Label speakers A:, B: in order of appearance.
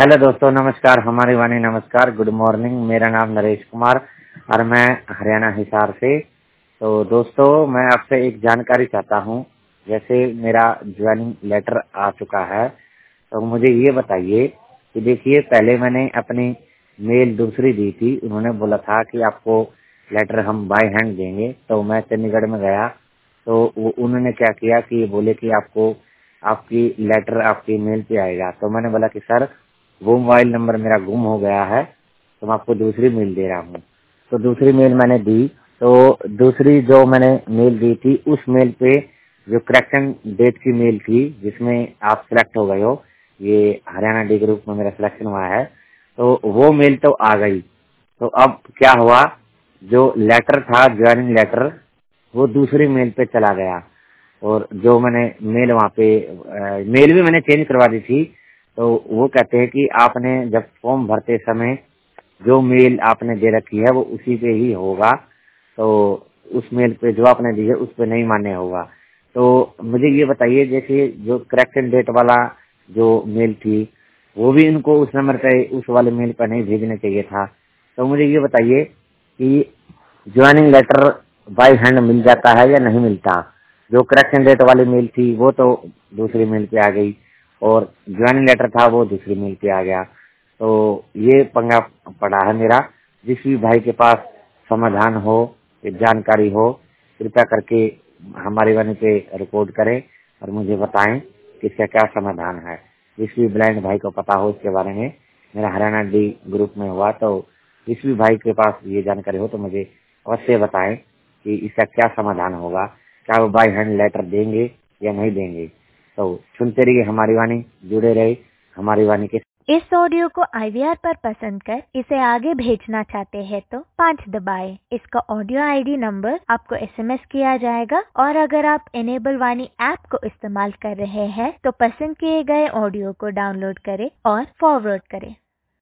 A: Hello दोस्तों, नमस्कार। हमारी वाणी नमस्कार, गुड मॉर्निंग। मेरा नाम नरेश कुमार और मैं हरियाणा हिसार से। तो दोस्तों, मैं आपसे एक जानकारी चाहता हूँ। जैसे मेरा ज्वाइनिंग लेटर आ चुका है, तो मुझे ये बताइए कि देखिए, पहले मैंने अपनी मेल दूसरी दी थी। उन्होंने बोला था कि आपको लेटर हम बाय हैंड देंगे। तो मैं चंडीगढ़ में गया, तो उन्होंने क्या किया कि बोले कि आपको आपकी लेटर आपकी मेल पे आएगा। तो मैंने बोला कि सर, वो मोबाइल नंबर मेरा गुम हो गया है, तो मैं आपको दूसरी मेल दे रहा हूँ। तो दूसरी मेल मैंने दी। तो दूसरी जो मैंने मेल दी थी, उस मेल पे जो करेक्शन डेट की मेल थी, जिसमें आप सिलेक्ट हो गए हो, ये हरियाणा डी ग्रुप में मेरा सिलेक्शन हुआ है, तो वो मेल तो आ गई। तो अब क्या हुआ, जो लेटर था ज्वाइनिंग लेटर, वो दूसरी मेल पे चला गया। और जो मैंने मेल वहाँ पे मेल भी मैंने चेंज करवा दी थी। तो वो कहते हैं कि आपने जब फॉर्म भरते समय जो मेल आपने दे रखी है वो उसी पे ही होगा। तो उस मेल पे जो आपने दी है उस पे नहीं मान्य होगा। तो मुझे ये बताइए, जैसे जो करेक्शन डेट वाला जो मेल थी, वो भी इनको उस नंबर पे, उस वाले मेल पर नहीं भेजने चाहिए था। तो मुझे ये बताइए कि ज्वाइनिंग लेटर बाय हैंड मिल जाता है या नहीं मिलता। जो करेक्शन डेट वाली मेल थी वो तो दूसरी मेल पे आ गई, और ज्वाइनिंग लेटर था वो दूसरी मेल पे आ गया। तो ये पंगा पड़ा है मेरा। जिस भी भाई के पास समाधान हो, जानकारी हो, कृपया करके हमारी वाणी पे रिपोर्ट करें और मुझे बताएं कि इसका क्या समाधान है। जिस भी ब्लाइंड भाई को पता हो इसके बारे में, मेरा हरियाणा डी ग्रुप में हुआ, तो जिस भी भाई के पास ये जानकारी हो तो मुझे अवश्य बताएं कि इसका क्या समाधान होगा। क्या वो बाय हैंड लेटर देंगे या नहीं देंगे। तो सुनते रहिए हमारी वाणी, जुड़े रहे हमारी वाणी के।
B: इस ऑडियो को IVR पर पसंद कर इसे आगे भेजना चाहते हैं तो 5 दबाएं। इसका ऑडियो ID नंबर आपको SMS किया जाएगा, और अगर आप इनेबल वाणी ऐप को इस्तेमाल कर रहे हैं तो पसंद किए गए ऑडियो को डाउनलोड करें और फॉरवर्ड करें।